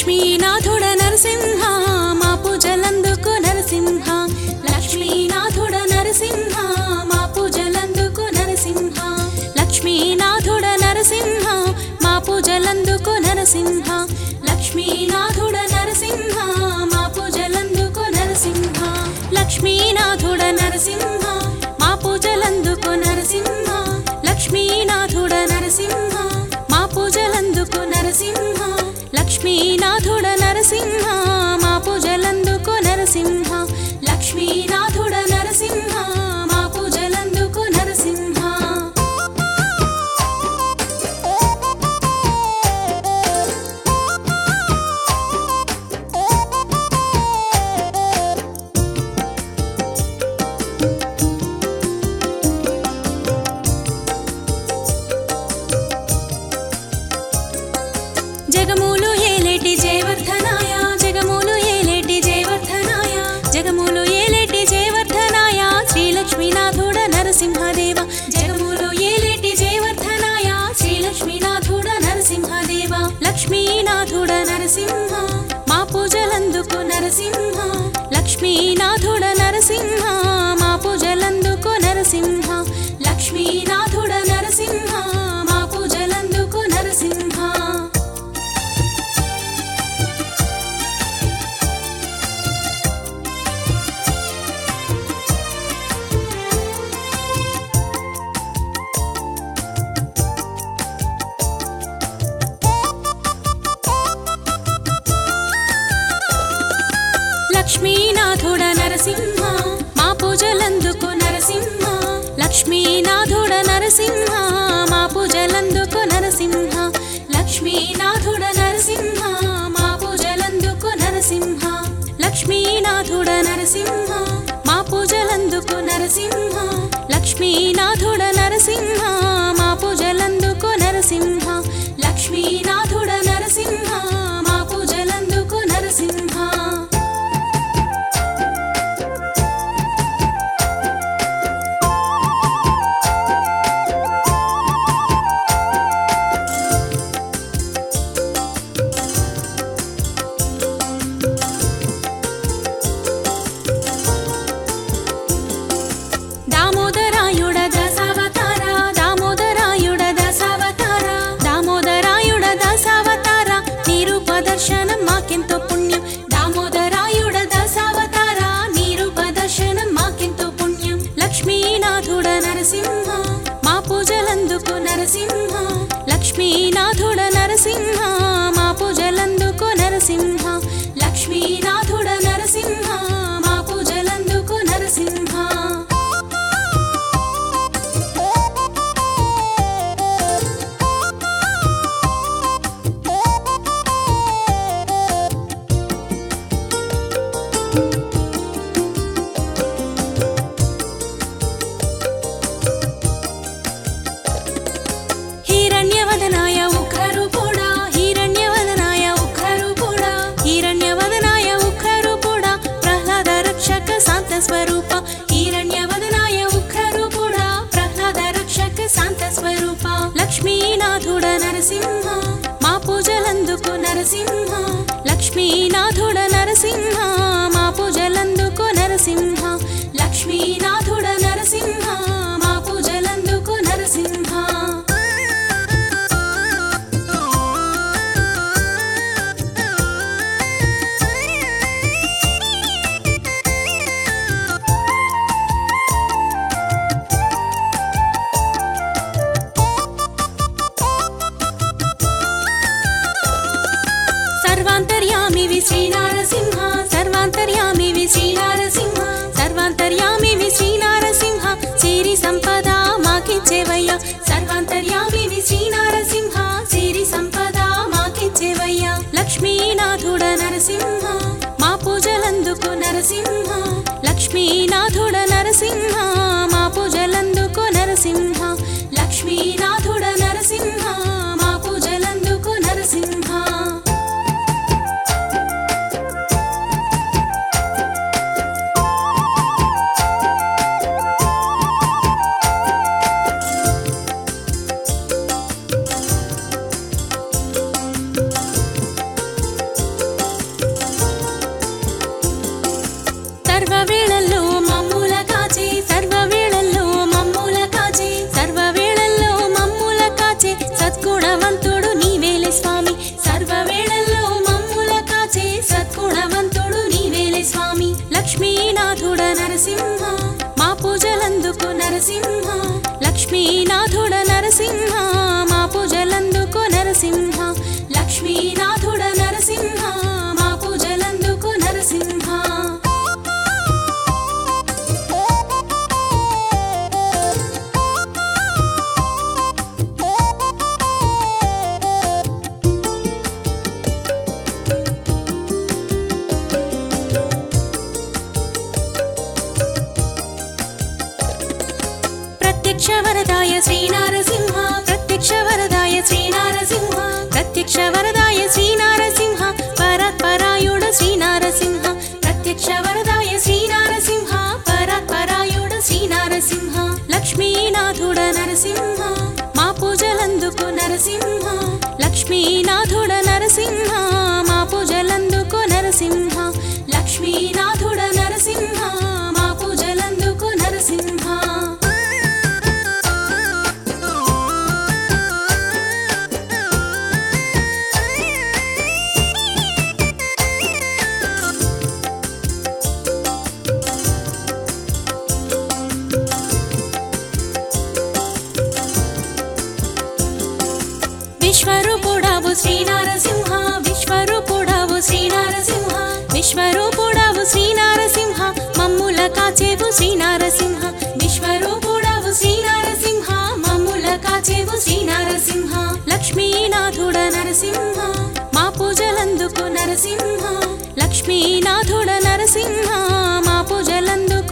లక్ష్మీనాథుడ నరసింహ మా పూజలందుకు నరసింహ లక్ష్మీనాథుడ నరసింహ మా పూజలందుకు నరసింహ లక్ష్మీనాథుడ నరసింహ మా పూజలందుకు నరసింహ లక్ష్మీనాథుడ నరసింహ మా పూజలందుకు నరసింహ లక్ష్మీనాథుడ నరసింహ మా పూజలందుకు నరసింహ లక్ష్మీనాథుడ నరసింహ మా పూజలందుకు నరసింహ లక్ష్మీనాథుడ నరసింహ మా పూజలందుకు నరసింహ లక్ష్మీనాథుడ నరసింహ మా పూజలందుకు నరసింహ జగములు ఏలేటి జయవర్ధనాయ జగములు ఏలేటి జయవర్ధనాయ జగములు ఏలేటి జయవర్ధనాయ శ్రీ లక్ష్మీనాథుడ నరసింహదేవ జగములు ఏలేటి జయవర్ధనాయ శ్రీ లక్ష్మీనాథుడ నరసింహదేవ లక్ష్మీనాథుడ నరసింహ మా పూజలందుకు నరసింహ లక్ష్మీనాథుడ నరసింహ మా పూజలందుకు నరసింహ లక్ష్మీనాథుడ నరసింహ మా పూజలందుకు నరసింహ లక్ష్మీనాథుడ నరసింహ మా పూజలందుకు నరసింహ లక్ష్మీనాథుడ నరసింహ మా పూజలందుకు నరసింహ లక్ష్మీనాథుడ నరసింహ మా పూజలందుకు నరసింహ లక్ష్మీనాథుడ నరసింహ మా పూజలందుకు నరసింహ లక్ష్మీనాథుడ నరసింహ మా పూజలందుకు నరసింహ లక్ష్మీనాథుడ నరసింహ మా పూజలందుకు నరసింహ దామోదరాయుడ దశావతార దామోదరాయుడ దశావతార దామోదరాయుడ దశావతార నీ రూప దర్శనం మాకెంతో పుణ్యం దామోదరాయుడ దశావతార నీ రూప దర్శనం మాకెంతో పుణ్యం లక్ష్మీనాథుడ నరసింహ మా పూజలందుకు నరసింహ లక్ష్మీనాథుడ నరసింహ మా పూజలందుకు నరసింహ లక్ష్మీనాథుడ నరసింహ మా పూజలందుకు నరసింహ హిరణ్యవదనాయ ఉగ్రరూపుడా హిరణ్యవదనాయ ఉగ్రరూపుడా హిరణ్యవదనాయ ఉగ్రరూపుడా ప్రహ్లాద రక్షక శాంత స్వరూప హిరణ్యవదనాయ ఉగ్రరూపుడా ప్రహ్లాద రక్షక శాంత స్వరూప లక్ష్మీనాథుడ నరసింహ మా పూజలందుకు నరసింహ లక్ష్మీనాథుడ నరసింహ మా పూజలందుకు నరసింహ లక్ష్మీనాథుడ నరసింహ మా పూజలందుకు నరసింహ సర్వాంతర్యామి శ్రీ నారసింహ సర్వాంతర్యామి శ్రీ నారసింహ సర్వాంతర్యామి శ్రీ నారసింహ సిరి సంపద మాకిచ్చేవయ్యా సర్వాంతర్యామి శ్రీ నారసింహ సిరి సంపద మాకిచ్చేవయ్యా లక్ష్మీనాథుడ నరసింహ మా పూజలందుకు నరసింహ లక్ష్మీనాథుడ నరసింహ మా పూజలందుకు నరసింహ లక్ష్మీనాథుడ నరసింహ మా పూజలందుకు నరసింహ నరసింహ లక్ష్మీనాథుడ నరసింహ మా పూజలందుకో నరసింహ లక్ష్మీనాథుడ నరసింహ మా పూజలందుకో నరసింహ ప్రత్యక్ష వరదాయ శ్రీ నరసింహ ప్రత్యక్ష వరదాయ శ్రీ నరసింహ ప్రత్యక్ష వరదాయ శ్రీ నరసింహ పరాత్పరాయుడ శ్రీ నరసింహ ప్రత్యక్ష వరదాయ శ్రీ నరసింహ పరాత్పరాయుడ శ్రీ నరసింహ లక్ష్మీనాథుడ నరసింహ మా పూజలందుకో నరసింహ లక్ష్మీనాథుడ నరసింహ మా పూజలందుకో నరసింహ లక్ష్మీనాథుడ నరసింహ మా పూజలందుకో నరసింహ విశ్వరూపుడవు శ్రీ నరసింహ విశ్వరూపుడవు శ్రీ నరసింహ విశ్వరూపుడవు శ్రీ నరసింహ మమ్ముల కాచేవు శ్రీ నరసింహ విశ్వరూపుడవు శ్రీ నరసింహ మమ్ముల కాచేవు శ్రీ నరసింహ లక్ష్మీనాథుడ నరసింహ మా పూజలందుకో నరసింహ లక్ష్మీనాథుడ నరసింహ మా పూజలందుకో